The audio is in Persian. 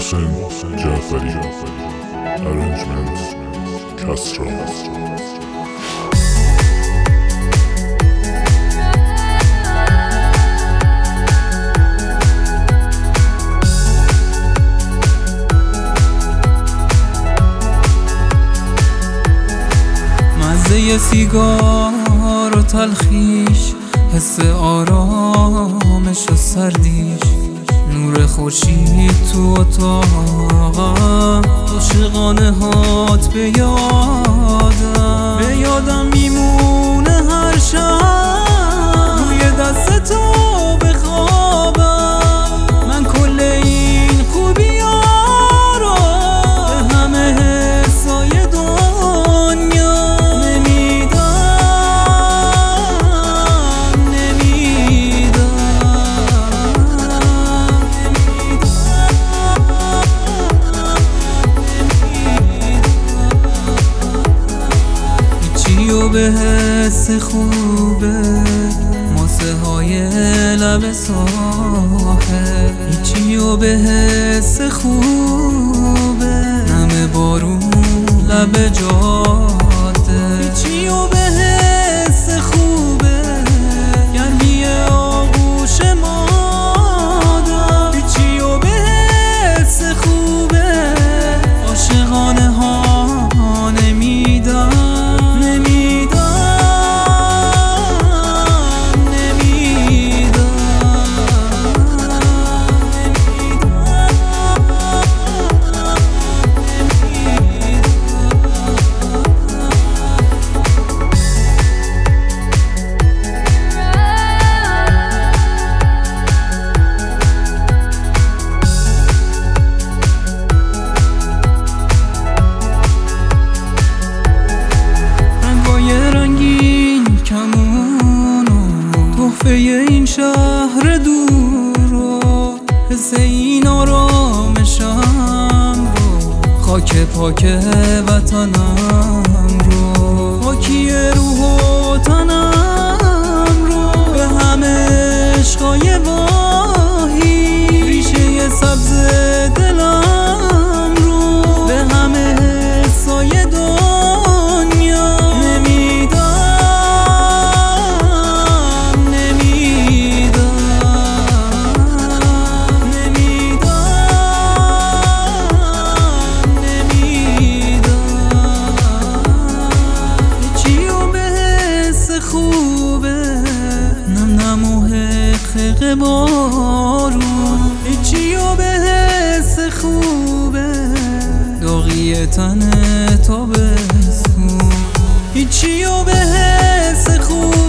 محسن جعفری. Arrangement Castro. مزه سیگار و تلخیش، حس آرامش و سردیش، نور خورشید تو اتاقم، عاشقانه هات به یادم میمونه هر شب روی دست تو بخوابم. من کل این خوبی ها رو به همه حسای دنیا به حس خوبه، ماسه های لب ساحل، هیچی و به حس خوبه، نم بارون لب جاده، هیچی و به حس خوبه، گرمی آغوش مادر، هیچی و به حس خوبه، عاشقانه ها نمیدن. این شهر دور رو، حس این آرامشم رو، خاک پاک وطنم رو، پاکی روح و تنم رو، به همه عشقای واهی، ریشه سبز دلم رو، به همه حسای دنیا بارون، هیچی و به حس خوبه، داغی تن تابستون، هیچی و به حس خوبه.